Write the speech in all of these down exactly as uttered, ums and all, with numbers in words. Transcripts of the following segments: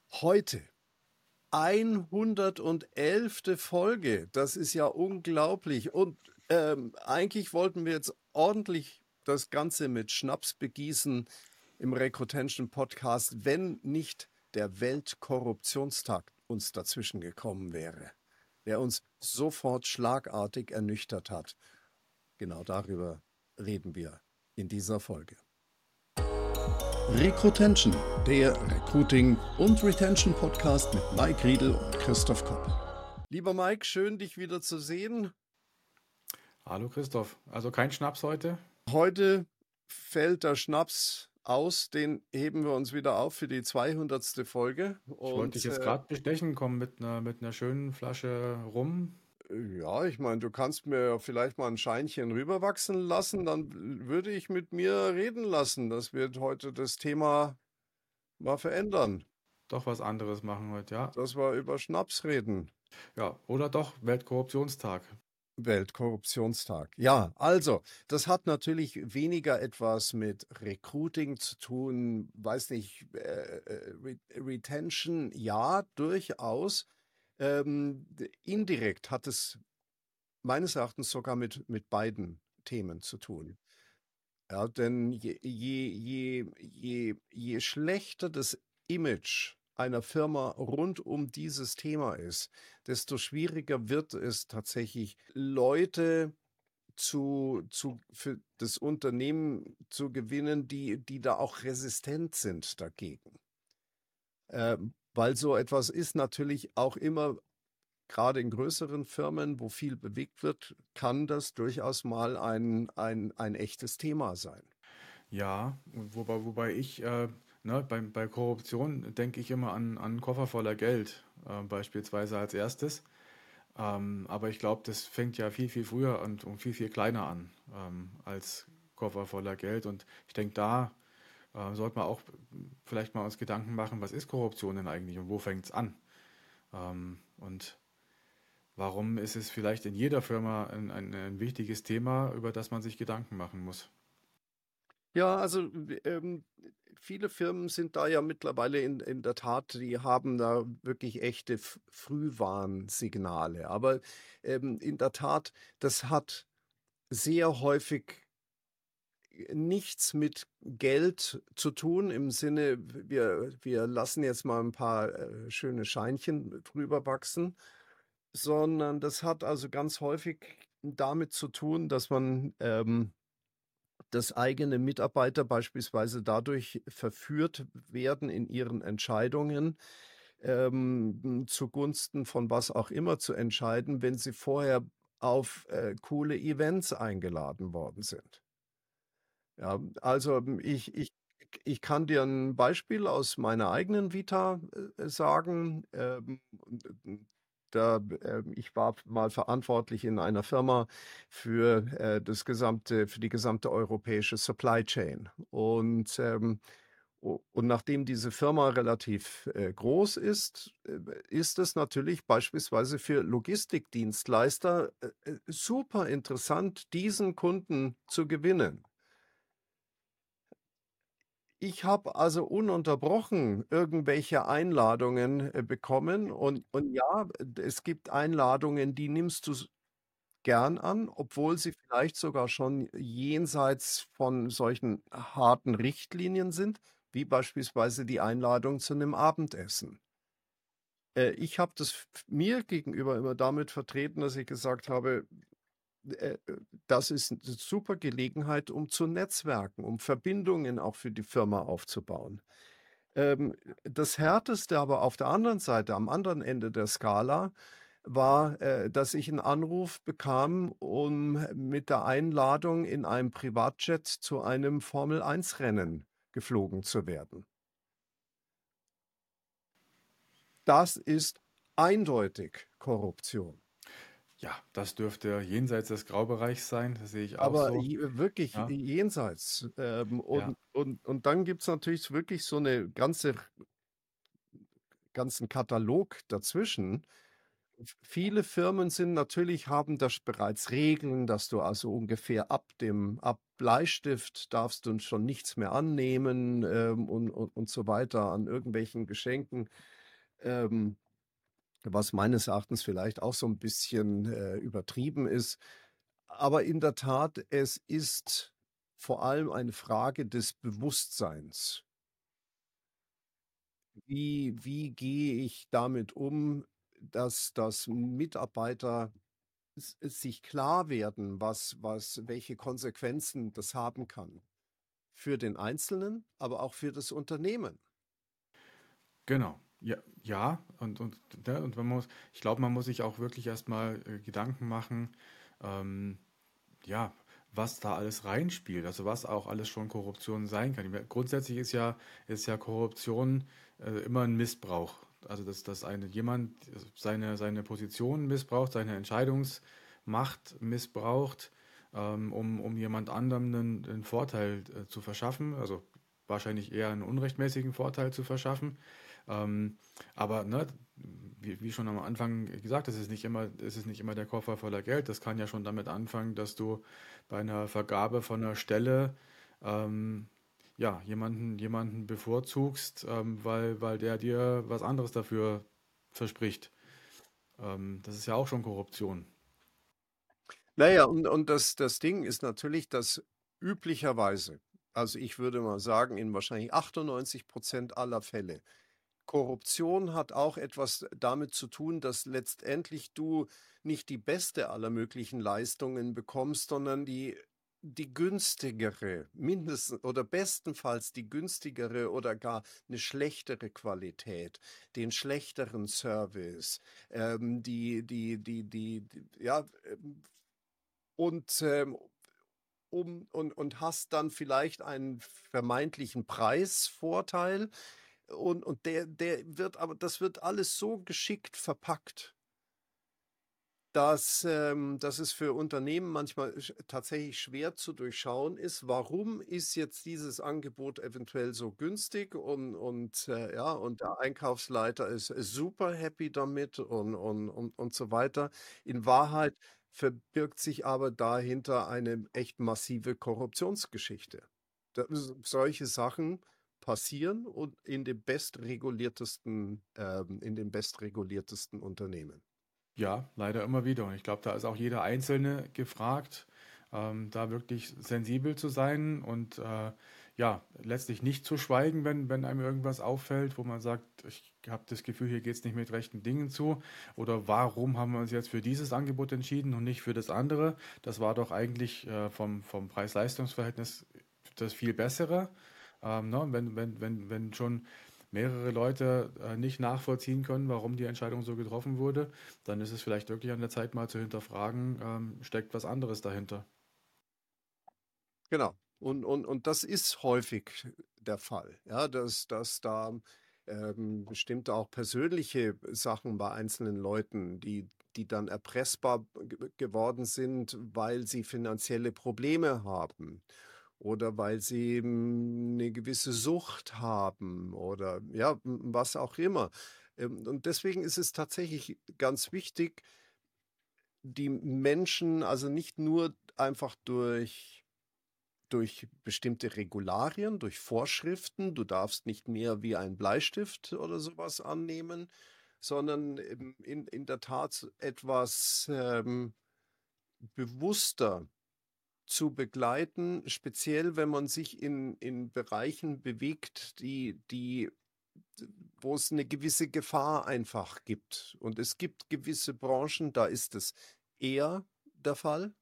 Heute hundertelfte Folge. Das ist ja unglaublich. Und ähm, eigentlich wollten wir jetzt ordentlich das Ganze mit Schnaps begießen im Rekruttention Podcast, wenn nicht der Weltkorruptionstag uns dazwischen gekommen wäre, der uns sofort schlagartig ernüchtert hat. Genau darüber reden wir in dieser Folge. Rekruttention, der Recruiting- und Retention-Podcast mit Mike Riedel und Christoph Kopp. Lieber Mike, schön, dich wieder zu sehen. Hallo Christoph, also kein Schnaps heute? Heute fällt der Schnaps aus, den heben wir uns wieder auf für die zweihundertste Folge. Ich wollte dich Und jetzt äh, gerade bestechen kommen mit einer, mit einer schönen Flasche Rum. ja, ich meine, du kannst mir vielleicht mal ein Scheinchen rüberwachsen lassen, dann würde ich mit mir reden lassen. Das wird heute das Thema mal verändern, Doch was anderes machen heute, ja. dass wir über Schnaps reden. Ja, oder doch Weltkorruptionstag. Weltkorruptionstag. Ja, also, das hat natürlich weniger etwas mit Recruiting zu tun, weiß nicht, äh, äh, Re Retention, ja, durchaus. Ähm, indirekt hat es meines Erachtens sogar mit, mit beiden Themen zu tun. Ja, denn je, je, je, je, je schlechter das Image einer Firma rund um dieses Thema ist, desto schwieriger wird es tatsächlich, Leute zu, zu, für das Unternehmen zu gewinnen, die, die da auch resistent sind dagegen. Ähm, weil so etwas ist natürlich auch immer, gerade in größeren Firmen, wo viel bewegt wird, kann das durchaus mal ein, ein, ein echtes Thema sein. Ja, und wobei, wobei ich, äh, ne, bei, bei Korruption denke ich immer an, an einen Koffer voller Geld, äh, beispielsweise als erstes. Ähm, aber ich glaube, das fängt ja viel, viel früher und, und viel, viel kleiner an ähm, als Koffer voller Geld. Und ich denke, da äh, sollte man auch vielleicht mal uns Gedanken machen, was ist Korruption denn eigentlich und wo fängt es an? Ähm, und warum ist es vielleicht in jeder Firma ein, ein, ein wichtiges Thema, über das man sich Gedanken machen muss? Ja, also ähm, viele Firmen sind da ja mittlerweile in, in der Tat, die haben da wirklich echte F Frühwarnsignale. Aber ähm, in der Tat, das hat sehr häufig nichts mit Geld zu tun, im Sinne, wir, wir lassen jetzt mal ein paar äh, schöne Scheinchen drüber wachsen, sondern das hat also ganz häufig damit zu tun, dass man ähm, dass eigene Mitarbeiter beispielsweise dadurch verführt werden in ihren Entscheidungen, ähm, zugunsten von was auch immer zu entscheiden, wenn sie vorher auf äh, coole Events eingeladen worden sind. Ja, also ähm, ich, ich, ich kann dir ein Beispiel aus meiner eigenen Vita äh, sagen. Ähm, da, äh, ich war mal verantwortlich in einer Firma für äh, das gesamte, für die gesamte europäische Supply Chain. Und ähm, o- und nachdem diese Firma relativ äh, groß ist, äh, ist es natürlich beispielsweise für Logistikdienstleister äh, äh, super interessant, diesen Kunden zu gewinnen. Ich habe also ununterbrochen irgendwelche Einladungen, äh, bekommen und und ja, d es gibt Einladungen, die nimmst du s gern an, obwohl sie vielleicht sogar schon jenseits von solchen harten Richtlinien sind, wie beispielsweise die Einladung zu 'nem Abendessen. Äh, ich habe das f mir gegenüber immer damit vertreten, dass ich gesagt habe, äh, das ist 'ne super Gelegenheit, um zu netzwerken, um Verbindungen auch für die Firma aufzubauen. Ähm, das Härteste aber auf der anderen Seite, am anderen Ende der Skala, war, äh, dass ich 'n Anruf bekam, um mit der Einladung in einem Privatjet zu einem Formel-eins-Rennen geflogen zu werden. Das ist eindeutig Korruption. Ja, das dürfte jenseits des Graubereichs sein, das sehe ich auch Aber so. je wirklich Ja, jenseits. Ähm, ja, und und und dann gibt's natürlich wirklich so 'ne ganze ganzen Katalog dazwischen. V viele Firmen sind natürlich haben da sch bereits Regeln, dass du also ungefähr ab dem ab Bleistift darfst du schon nichts mehr annehmen, ähm, und und und so weiter an irgendwelchen Geschenken. ähm, was meines Erachtens vielleicht auch so ein bisschen, äh, übertrieben ist. Aber in der Tat, es ist vor allem eine Frage des Bewusstseins. Wie wie gehe ich damit um, dass dass Mitarbeiter s sich klar werden, was was welche Konsequenzen das haben kann für den Einzelnen, aber auch für das Unternehmen. Genau. Ja, ja, und, und, ne, und man muss, ich glaube, man muss sich auch wirklich erstmal äh, Gedanken machen, ähm, ja, was da alles reinspielt, also was auch alles schon Korruption sein kann. Ich meine, grundsätzlich ist ja, ist ja Korruption äh, immer ein Missbrauch. Also dass, dass eine, jemand seine, seine Position missbraucht, seine Entscheidungsmacht missbraucht, ähm, um, um jemand anderem einen, einen Vorteil äh, zu verschaffen, also wahrscheinlich eher einen unrechtmäßigen Vorteil zu verschaffen. Ähm, aber ne, wie, wie schon am Anfang gesagt, es ist nicht immer, es ist nicht immer der Koffer voller Geld. Das kann ja schon damit anfangen, dass du bei einer Vergabe von einer Stelle ähm, ja, jemanden, jemanden bevorzugst, ähm, weil, weil der dir was anderes dafür verspricht. Ähm, das ist ja auch schon Korruption. Na ja, und und das das Ding ist natürlich, dass üblicherweise, also, ich würde mal sagen, in wahrscheinlich achtundneunzig aller Fälle, Korruption hat auch etwas damit zu tun, dass letztendlich du nicht die beste aller möglichen Leistungen bekommst, sondern die die günstigere, mindestens oder bestenfalls die günstigere oder gar eine schlechtere Qualität, den schlechteren Service, ähm, die die die die die ja, ähm, und, ähm, um und und hast dann vielleicht einen vermeintlichen Preisvorteil, und und der der wird aber das wird alles so geschickt verpackt, dass, ähm dass es für Unternehmen manchmal sch tatsächlich schwer zu durchschauen ist, warum ist jetzt dieses Angebot eventuell so günstig, und und, äh, ja, und der Einkaufsleiter ist ist super happy damit und und und und so weiter. In Wahrheit verbirgt sich aber dahinter eine echt massive Korruptionsgeschichte. Da s Solche Sachen passieren und in dem bestreguliertesten ähm, in den bestreguliertesten Unternehmen. Ja, leider immer wieder. Und ich glaube, da ist auch jeder Einzelne gefragt, ähm, da wirklich sensibel zu sein und äh, ja, letztlich nicht zu schweigen, wenn, wenn einem irgendwas auffällt, wo man sagt, ich habe das Gefühl, hier geht es nicht mit rechten Dingen zu. Oder warum haben wir uns jetzt für dieses Angebot entschieden und nicht für das andere? Das war doch eigentlich äh, vom, vom Preis-Leistungs-Verhältnis das viel bessere. Ähm, ne? Wenn, wenn, wenn, wenn schon mehrere Leute äh, nicht nachvollziehen können, warum die Entscheidung so getroffen wurde, dann ist es vielleicht wirklich an der Zeit, mal zu hinterfragen, ähm, steckt was anderes dahinter. Genau. Und und und das ist häufig der Fall, ja, dass dass da, ähm, bestimmte auch persönliche Sachen bei einzelnen Leuten, die die dann erpressbar ge geworden sind, weil sie finanzielle Probleme haben oder weil sie, hm, 'ne gewisse Sucht haben oder ja, w was auch immer. Ähm, und deswegen ist es tatsächlich ganz wichtig, die Menschen also nicht nur einfach durch durch bestimmte Regularien, durch Vorschriften. Du darfst nicht mehr wie ein Bleistift oder sowas annehmen, sondern eben in in der Tat etwas, ähm, bewusster zu begleiten, speziell wenn man sich in in Bereichen bewegt, die die wo es eine gewisse Gefahr einfach gibt. Und es gibt gewisse Branchen, da ist es eher der Fall.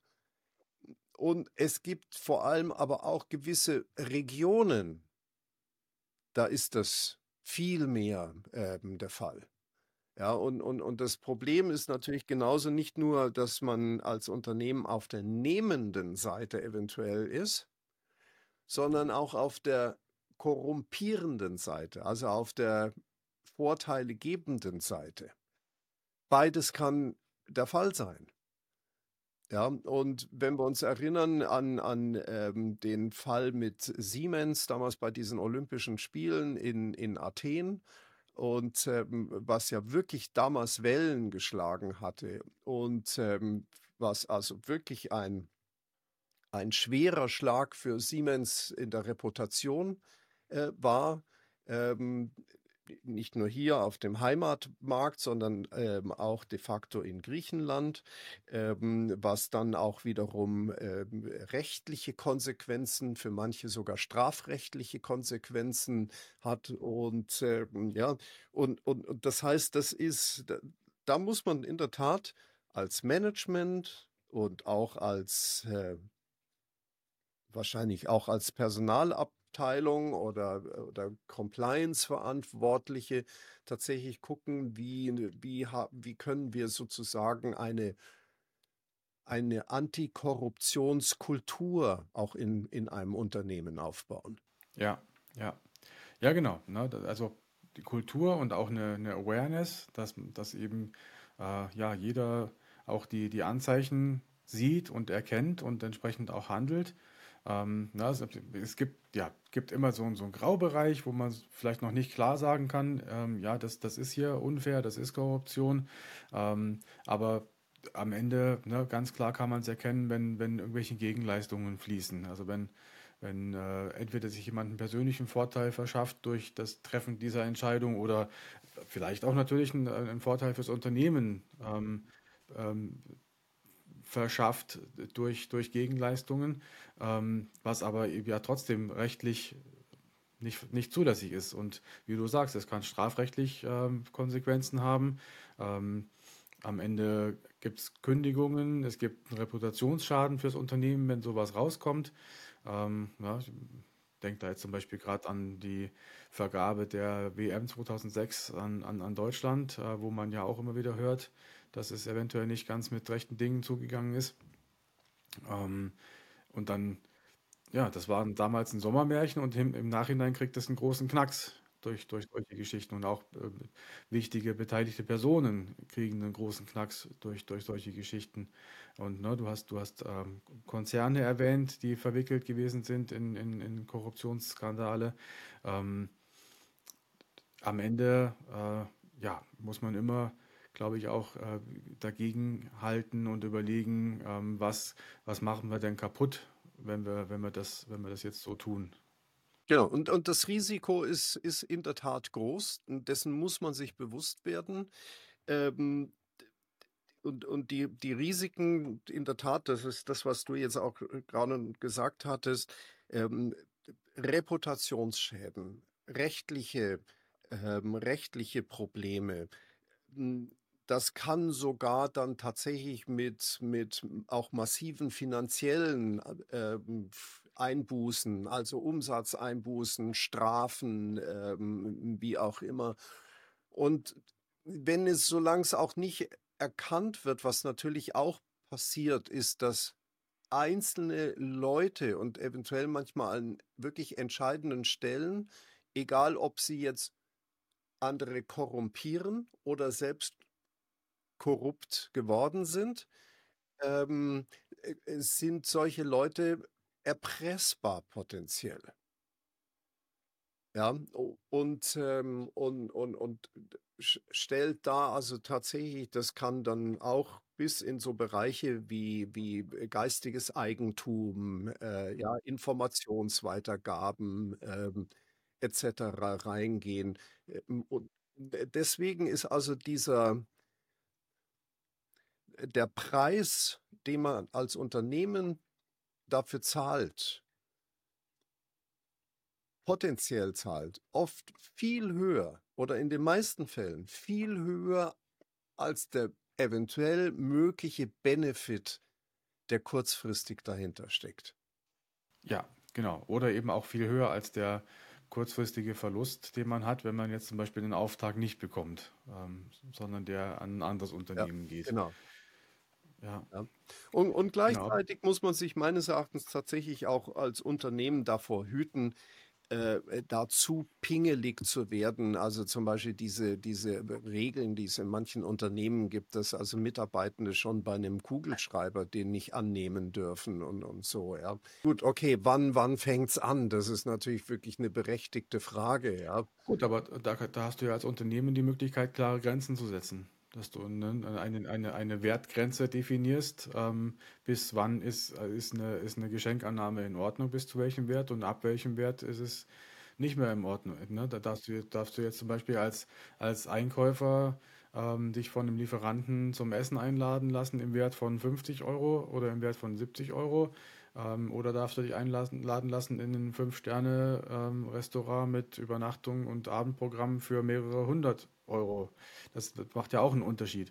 Und es gibt vor allem aber auch gewisse Regionen, da ist das viel mehr, ähm, der Fall. Ja, und und und das Problem ist natürlich genauso nicht nur, dass man als Unternehmen auf der nehmenden Seite eventuell ist, sondern auch auf der korrumpierenden Seite, also auf der vorteilegebenden Seite. Beides kann der Fall sein. Ja, und wenn wir uns erinnern an an, ähm, den Fall mit Siemens damals bei diesen Olympischen Spielen in in Athen und, ähm, was ja wirklich damals Wellen geschlagen hatte und, ähm, was also wirklich ein ein schwerer Schlag für Siemens in der Reputation, äh, war. Ähm, nicht nur hier auf dem Heimatmarkt, sondern ähm, auch de facto in Griechenland, ähm, was dann auch wiederum ähm, rechtliche Konsequenzen, für manche sogar strafrechtliche Konsequenzen hat. Und ähm, ja, und, und, und das heißt, das ist, da, da muss man in der Tat als Management und auch als äh, wahrscheinlich auch als Personalabteilung oder, oder Compliance-Verantwortliche tatsächlich gucken, wie, wie, ha- wie können wir sozusagen eine, eine Antikorruptionskultur auch in, in einem Unternehmen aufbauen. Ja, ja. Ja, genau. Ne? da- Also die Kultur und auch eine, eine Awareness, dass, dass eben äh, ja, jeder auch die, die Anzeichen sieht und erkennt und entsprechend auch handelt. Ähm, na, es, es gibt, ja, gibt immer so, so einen Graubereich, wo man vielleicht noch nicht klar sagen kann, ähm, ja, das, das ist hier unfair, das ist Korruption. Ähm, aber am Ende, ne, ganz klar kann man es erkennen, wenn, wenn irgendwelche Gegenleistungen fließen. Also wenn wenn äh, entweder sich jemand einen persönlichen Vorteil verschafft durch das Treffen dieser Entscheidung oder vielleicht auch natürlich einen, äh, einen Vorteil fürs Unternehmen ähm, ähm, verschafft durch, durch Gegenleistungen, ähm, was aber eben ja trotzdem rechtlich nicht, nicht zulässig ist. Und wie du sagst, es kann strafrechtlich ähm, Konsequenzen haben. Ähm, Am Ende gibt es Kündigungen, es gibt einen Reputationsschaden fürs Unternehmen, wenn sowas rauskommt. Ähm, ja, ich denke da jetzt zum Beispiel gerade an die Vergabe der W M zweitausendsechs an, an, an Deutschland, äh, wo man ja auch immer wieder hört, dass es eventuell nicht ganz mit rechten Dingen zugegangen ist. Ähm, und dann, ja, das war damals ein Sommermärchen und im, im Nachhinein kriegt es einen großen Knacks durch, durch solche Geschichten. Und auch äh, wichtige beteiligte Personen kriegen einen großen Knacks durch, durch solche Geschichten. Und ne, du hast, du hast ähm, Konzerne erwähnt, die verwickelt gewesen sind in, in, in Korruptionsskandale. Ähm, Am Ende, äh, ja, muss man immer, glaube ich, auch äh, dagegen halten und überlegen, ähm, was, was machen wir denn kaputt, wenn wir, wenn wir das, wenn wir das jetzt so tun. Genau, und, und das Risiko ist, ist in der Tat groß, und dessen muss man sich bewusst werden. Ähm, und und die, die Risiken, in der Tat, das ist das, was du jetzt auch äh, gerade gesagt hattest, ähm, Reputationsschäden, rechtliche, ähm, rechtliche Probleme. m, Das kann sogar dann tatsächlich mit, mit auch massiven finanziellen äh, ähm, Einbußen, also Umsatzeinbußen, Strafen, ähm, wie auch immer. Und wenn es, solange es auch nicht erkannt wird, was natürlich auch passiert, ist, dass einzelne Leute und eventuell manchmal an wirklich entscheidenden Stellen, egal ob sie jetzt andere korrumpieren oder selbst korrupt geworden sind, ähm, äh, äh, sind solche Leute erpressbar potenziell. Ja, o- und, ähm, und, und, und sch- stellt da also tatsächlich, das kann dann auch bis in so Bereiche wie, wie geistiges Eigentum, äh, ja, Informationsweitergaben ähm, et cetera reingehen. Ähm, Und de- deswegen ist also dieser, der Preis, den man als Unternehmen dafür zahlt, potenziell zahlt, oft viel höher oder in den meisten Fällen viel höher als der eventuell mögliche Benefit, der kurzfristig dahinter steckt. Ja, genau. Oder eben auch viel höher als der kurzfristige Verlust, den man hat, wenn man jetzt zum Beispiel den Auftrag nicht bekommt, ähm, sondern der an ein anderes Ja, Unternehmen geht. genau. Ja, Ja. Und, und genau. gleichzeitig muss man sich meines Erachtens tatsächlich auch als Unternehmen davor hüten, äh, äh, dazu pingelig zu werden. Also zum Beispiel diese, diese Regeln, die es in manchen Unternehmen gibt, dass also Mitarbeitende schon bei einem Kugelschreiber den nicht annehmen dürfen und, und so, ja. Gut, okay, wann, wann fängt's an? Das ist natürlich wirklich eine berechtigte Frage, ja. Gut, aber da, da hast du ja als Unternehmen die Möglichkeit, klare Grenzen zu setzen. Dass du ne, eine, eine, eine Wertgrenze definierst, ähm, bis wann ist, äh, ist, eine, ist eine Geschenkannahme in Ordnung, bis zu welchem Wert und ab welchem Wert ist es nicht mehr in Ordnung. Ne? Da darfst du, darfst du jetzt zum Beispiel als, als Einkäufer ähm, dich von einem Lieferanten zum Essen einladen lassen im Wert von fünfzig Euro oder im Wert von siebzig Euro. Ähm, oder darfst du dich einladen laden lassen in ein Fünf-Sterne-Restaurant mit Übernachtung und Abendprogramm für mehrere hundert Euro. Das, das macht ja auch einen Unterschied.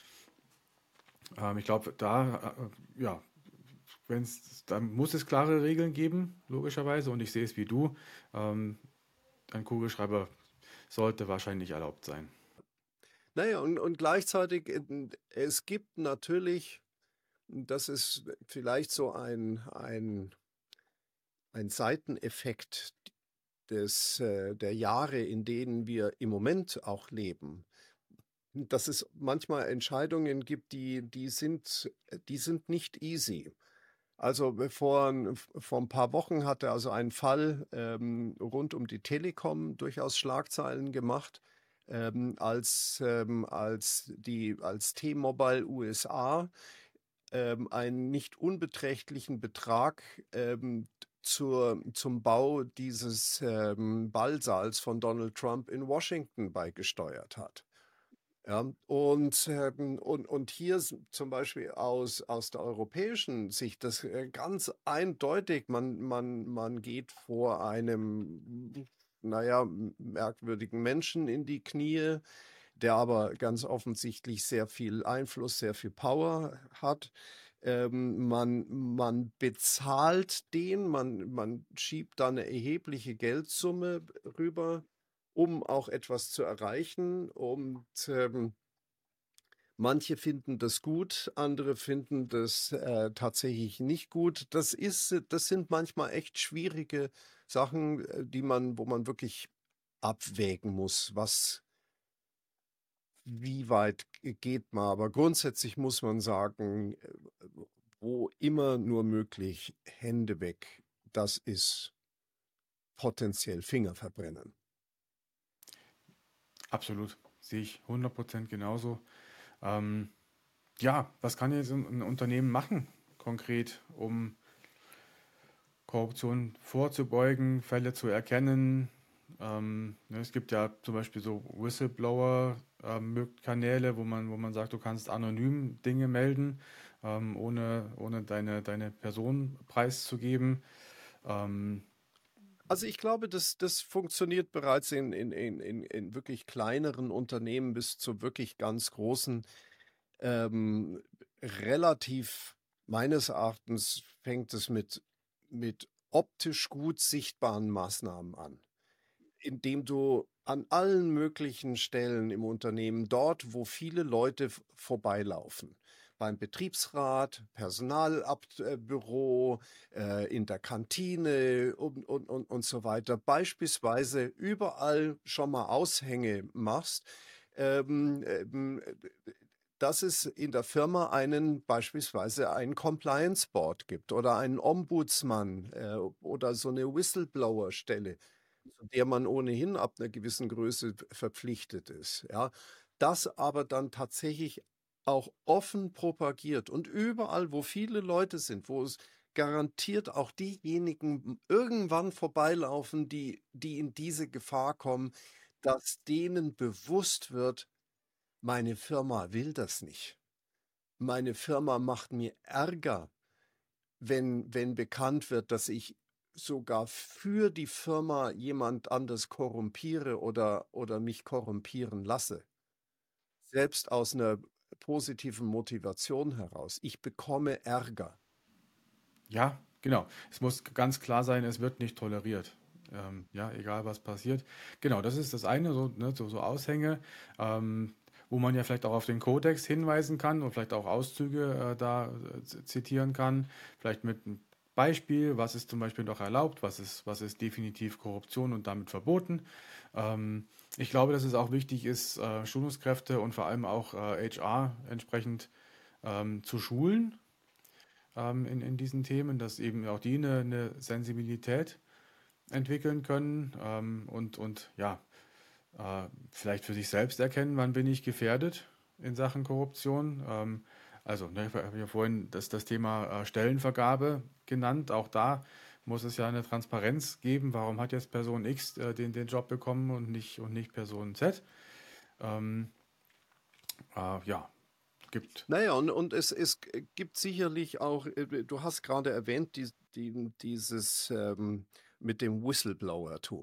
Ähm, ich glaube, da, äh, ja, wenn's, da muss es klare Regeln geben, logischerweise, und ich sehe es wie du. Ähm, ein Kugelschreiber sollte wahrscheinlich erlaubt sein. Naja, und, und gleichzeitig, äh, es gibt natürlich, das ist vielleicht so ein, ein, ein Seiteneffekt des, äh, der Jahre, in denen wir im Moment auch leben, dass es manchmal Entscheidungen gibt, die, die sind, die sind nicht easy. Also äh, vor, vor ein paar Wochen hatte also ein Fall ähm, rund um die Telekom durchaus Schlagzeilen gemacht, ähm, als, ähm, als die als T-Mobile U S A ähm, einen nicht unbeträchtlichen Betrag ähm, zur, zum Bau dieses ähm, Ballsaals von Donald Trump in Washington beigesteuert hat. Ja, und, ähm, und, und hier s- zum Beispiel aus, aus der europäischen Sicht, das äh, ganz eindeutig, man, man, man geht vor einem, naja, m- merkwürdigen Menschen in die Knie, der aber ganz offensichtlich sehr viel Einfluss, sehr viel Power hat. Ähm, man, man bezahlt den, man, man schiebt da eine erhebliche Geldsumme rüber, um auch etwas zu erreichen. Und ähm, manche finden das gut, andere finden das äh, tatsächlich nicht gut. Das ist, äh, das sind manchmal echt schwierige Sachen, äh, die man, wo man wirklich abwägen muss, was, wie weit g- geht man. Aber grundsätzlich muss man sagen, äh, wo immer nur möglich, Hände weg. Das ist potenziell Finger verbrennen. Absolut. Sehe ich hundert Prozent genauso. Ähm, ja, was kann jetzt ein, ein Unternehmen machen, konkret, um Korruption vorzubeugen, Fälle zu erkennen? Ähm, ne, es gibt ja zum Beispiel so Whistleblower-Kanäle, wo man, wo man sagt, du kannst anonym Dinge melden, ähm, ohne, ohne deine, deine Person preiszugeben. Ähm, Also ich glaube, das, das funktioniert bereits in, in, in, in, in wirklich kleineren Unternehmen bis zu wirklich ganz großen. Ähm, relativ, meines Erachtens, fängt es mit, mit optisch gut sichtbaren Maßnahmen an, indem du an allen möglichen Stellen im Unternehmen, dort, wo viele Leute f- vorbeilaufen, beim Betriebsrat, Personalbüro, äh, in der Kantine und, und, und, und so weiter, beispielsweise überall schon mal Aushänge machst, ähm, ähm, dass es in der Firma einen beispielsweise einen Compliance Board gibt oder einen Ombudsmann äh, oder so eine Whistleblower-Stelle, zu der man ohnehin ab einer gewissen Größe verpflichtet ist, ja. Das aber dann tatsächlich auch offen propagiert und überall, wo viele Leute sind, wo es garantiert auch diejenigen irgendwann vorbeilaufen, die, die in diese Gefahr kommen, dass denen bewusst wird, meine Firma will das nicht. Meine Firma macht mir Ärger, wenn, wenn bekannt wird, dass ich sogar für die Firma jemand anders korrumpiere oder, oder mich korrumpieren lasse. Selbst aus einer positiven Motivation heraus. Ich bekomme Ärger. ja, genau. Es muss ganz klar sein, es wird nicht toleriert. Ähm, ja, egal was passiert. Genau, das ist das eine, so, ne, so, so Aushänge, ähm, wo man ja vielleicht auch auf den Kodex hinweisen kann und vielleicht auch Auszüge äh, da äh, z- zitieren kann. Vielleicht mit einem Beispiel, was ist zum Beispiel noch erlaubt, was ist, was ist definitiv Korruption und damit verboten. Ähm, ich glaube, dass es auch wichtig ist, äh, Schulungskräfte und vor allem auch äh, H R entsprechend ähm, zu schulen ähm, in, in diesen Themen, dass eben auch die eine, eine Sensibilität entwickeln können ähm, und, und ja, äh, vielleicht für sich selbst erkennen, wann bin ich gefährdet in Sachen Korruption. Ähm, also, ne, ich habe ja vorhin das, das Thema äh, Stellenvergabe genannt. Auch da muss es ja eine Transparenz geben. Warum hat jetzt Person X äh, den, den Job bekommen und nicht, und nicht Person Z? Ähm, äh, ja, gibt. Naja, und, und es, es gibt sicherlich auch, äh, du hast gerade erwähnt, die, die, dieses ähm, mit dem Whistleblower-Tum.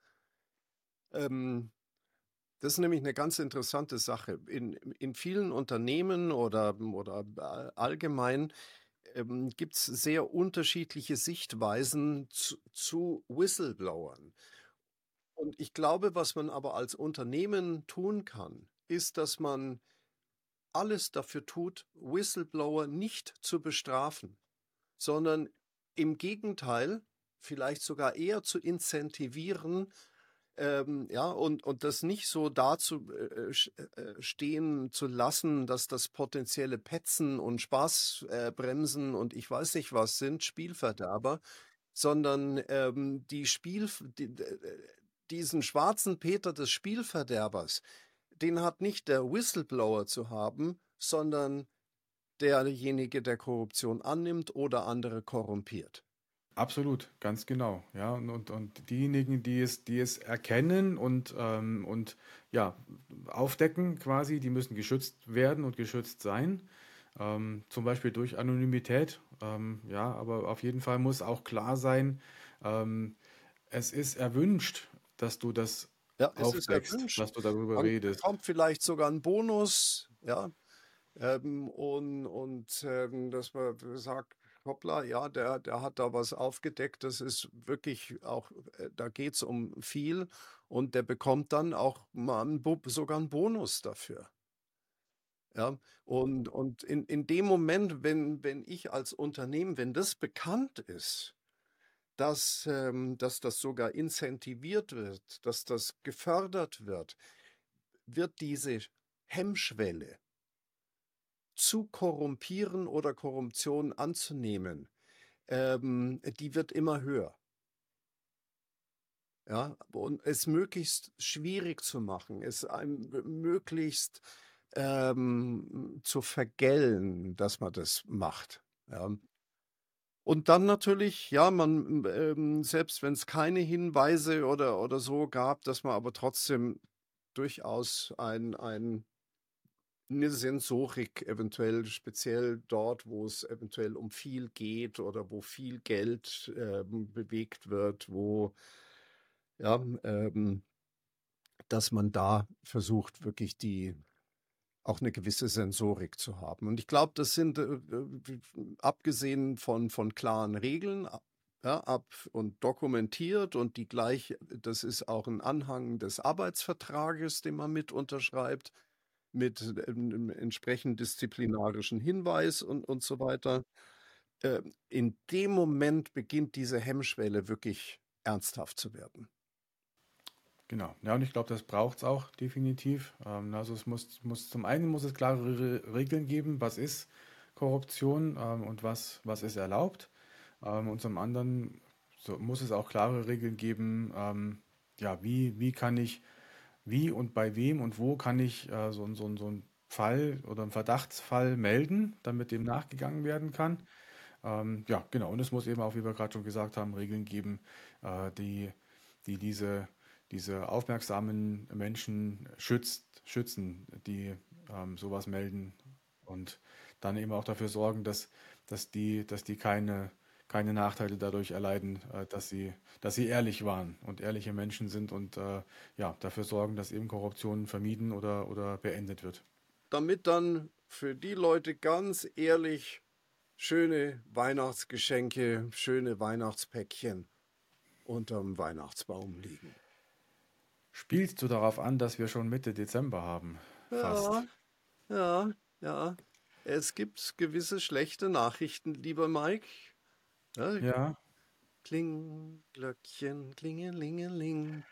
Ähm, Das ist nämlich eine ganz interessante Sache. In in vielen Unternehmen oder oder a allgemein, ähm, gibt es sehr unterschiedliche Sichtweisen zu zu Whistleblowern. Und ich glaube, was man aber als Unternehmen tun kann, ist, dass man alles dafür tut, Whistleblower nicht zu bestrafen, sondern im Gegenteil, vielleicht sogar eher zu incentivieren, ähm, ja, und und das nicht so dazu, äh, sch äh, stehen zu lassen, dass das potenzielle Petzen und Spaßbremsen äh, Bremsen und ich weiß nicht was sind, Spielverderber, sondern, ähm, die Spielv die d äh, diesen schwarzen Peter des Spielverderbers, den hat nicht der Whistleblower zu haben, sondern derjenige, der Korruption annimmt oder andere korrumpiert. Absolut, ganz genau. Ja, und, und, und diejenigen, die es, die es erkennen und, ähm, und ja, aufdecken quasi, die müssen geschützt werden und geschützt sein. Ähm, zum Beispiel durch Anonymität. Ähm, ja, aber auf jeden Fall muss auch klar sein, ähm, es ist erwünscht, dass du das Ja, es ist aufdeckst, erwünscht. dass du darüber Man redest. bekommt vielleicht sogar 'n Bonus, ja, ähm, und und, ähm, dass man sagt: „Hoppla, ja, der der hat da was aufgedeckt, das ist wirklich auch äh, da geht's um viel“, und der bekommt dann auch mal 'n Bo sogar 'n Bonus dafür, ja? Und und in in dem Moment, wenn wenn ich als Unternehmen wenn das bekannt ist, dass, ähm dass das sogar incentiviert wird, dass das gefördert wird, wird diese Hemmschwelle zu korrumpieren oder Korruption anzunehmen, ähm, die wird immer höher, ja? Und es möglichst schwierig zu machen, es einem m möglichst, ähm, zu vergällen, dass man das macht, ja? Und dann natürlich, ja, man, ähm, selbst wenn es keine Hinweise oder oder so gab, dass man aber trotzdem durchaus ein ein 'ne Sensorik eventuell speziell dort, wo es eventuell um viel geht oder wo viel Geld, ähm, bewegt wird, wo ja, ähm, dass man da versucht, wirklich die auch eine gewisse Sensorik zu haben. Und ich glaube, das sind, äh, äh, abgesehen von von klaren Regeln, a ja, ab und dokumentiert und die gleich das ist auch ein Anhang des Arbeitsvertrages, den man mit unterschreibt, mit, ähm, 'nem entsprechend disziplinarischen Hinweis und und so weiter. Ähm, in dem Moment beginnt diese Hemmschwelle wirklich ernsthaft zu werden. Genau. Ja, und ich glaube, das braucht es auch definitiv. Ähm, also es muss, muss zum einen muss es klare Re Regeln geben, was ist Korruption ähm, und was, was ist erlaubt. Ähm, und zum anderen so, muss es auch klare Regeln geben, ähm, ja, wie, wie kann ich, wie und bei wem und wo kann ich äh, so, ein- so, ein- so einen Fall oder einen Verdachtsfall melden, damit dem nachgegangen werden kann. Ähm, ja, genau. Und es muss eben auch, wie wir gerade schon gesagt haben, Regeln geben, äh, die, die diese, diese aufmerksamen Menschen schützt, schützen, die ähm, sowas melden und dann eben auch dafür sorgen, dass, dass die, dass die keine, keine Nachteile dadurch erleiden, äh, dass sie, dass sie ehrlich waren und ehrliche Menschen sind und äh, ja, dafür sorgen, dass eben Korruption vermieden oder, oder beendet wird. Damit dann für die Leute ganz ehrlich schöne Weihnachtsgeschenke, schöne Weihnachtspäckchen unterm Weihnachtsbaum liegen. Spielst du darauf an, dass wir schon Mitte Dezember haben? Ja, Fast. ja, ja. Es gibt gewisse schlechte Nachrichten, lieber Mike. Ja, Ja, Kling, Glöckchen, klingelingeling.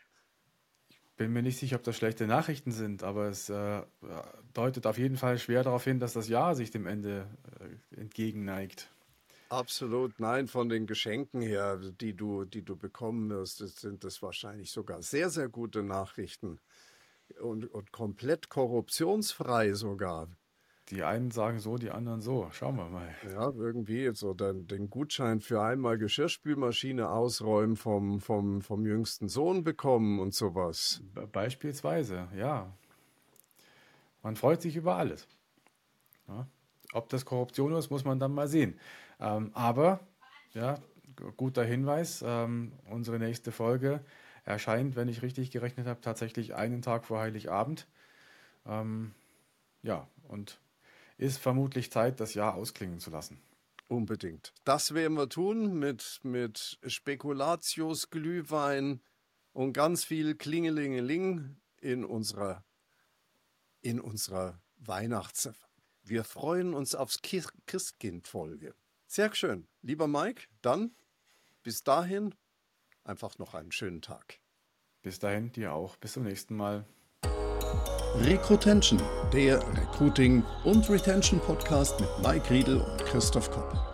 bin mir nicht sicher, ob das schlechte Nachrichten sind, aber es äh, deutet auf jeden Fall schwer darauf hin, dass das Jahr sich dem Ende äh, entgegenneigt. Absolut, nein, von den Geschenken her, die du, die du bekommen wirst, das sind das wahrscheinlich sogar sehr, sehr gute Nachrichten und, und komplett korruptionsfrei sogar. Die einen sagen so, die anderen so. Schauen wir mal. Ja, irgendwie so den, den Gutschein für einmal Geschirrspülmaschine ausräumen vom, vom, vom jüngsten Sohn bekommen und sowas. Be- Beispielsweise, ja. Man freut sich über alles. Ja. Ob das Korruption ist, muss man dann mal sehen. Ähm, aber, ja, g- guter Hinweis, ähm, unsere nächste Folge erscheint, wenn ich richtig gerechnet habe, tatsächlich einen Tag vor Heiligabend. Ähm, ja, und ist vermutlich Zeit, das Jahr ausklingen zu lassen. Unbedingt. Das werden wir tun mit, mit Spekulatius, Glühwein und ganz viel Klingelingeling in unserer, in unserer Weihnachts... Wir freuen uns aufs Ki- Christkind-Folge. Sehr schön. Lieber Mike, dann bis dahin einfach noch einen schönen Tag. Bis dahin, dir auch. Bis zum nächsten Mal. Recrutention, der Recruiting- und Retention-Podcast mit Mike Riedel und Christoph Kopp.